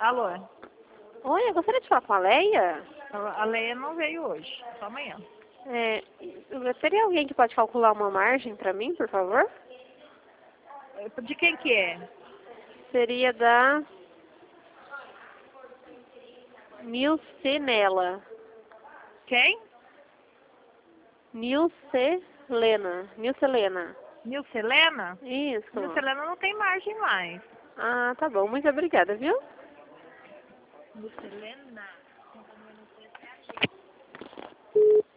Alô? Oi, eu gostaria de falar com a Leia. A Leia não veio hoje, só amanhã. Teria alguém que pode calcular uma margem para mim, por favor? De quem que é? Seria da Nilcelena. Quem? Nilcelena. Nilcelena? Isso. Nilcelena não tem margem mais. Ah, tá bom. Muito obrigada, viu? Nilcelena?